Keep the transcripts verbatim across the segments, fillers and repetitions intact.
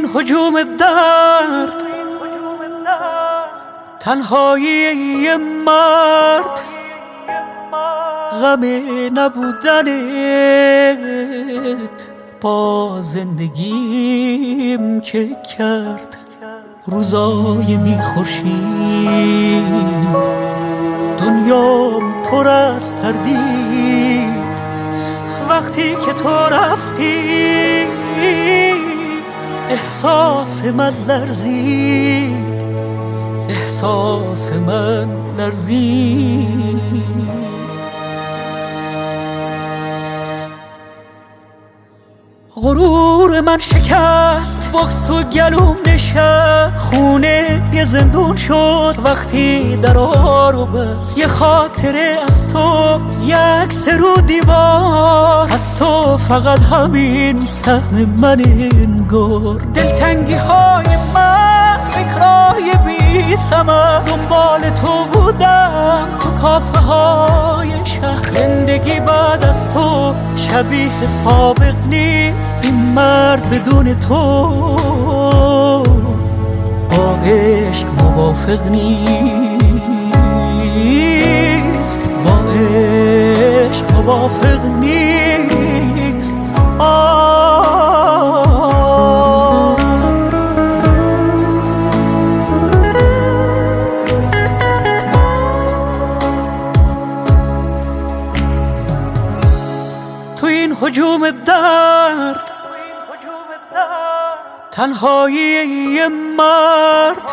این هجوم درد تنهایی مرد غم نبودنت با زندگیم که کرد روزای بی خورشید. دنیام پر از تردید وقتی که تو رفتی، احساس من لرزید، احساس من لرزید. غرور من شکست، بغض تو گلوم نشست، خونه یه زندون شد وقتی درا رو بست. یه خاطره از تو، یک سرو دیوار از تو، فقط همین سهم من انگار. دلتنگی های من، فکرای بی ثمر، دنبال تو بودم تو کافه های شهر. زندگی بعد از تو شبیه سابق نیست، این مرد بدون تو با عشق موافق نیست، با عشق موافق نیست. آه تو این هجوم درد تنهایی مرد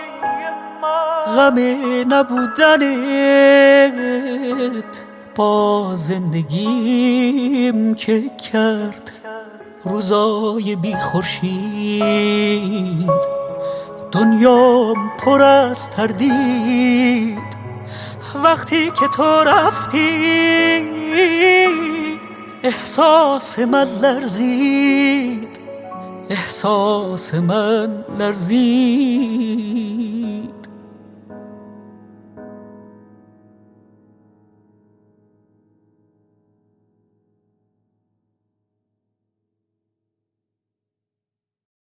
غم نبودنت با زندگیم که کرد روزای بی خورشید. دنیام پر از تردید وقتی که تو رفتی، احساس من لرزید، احساس من لرزید.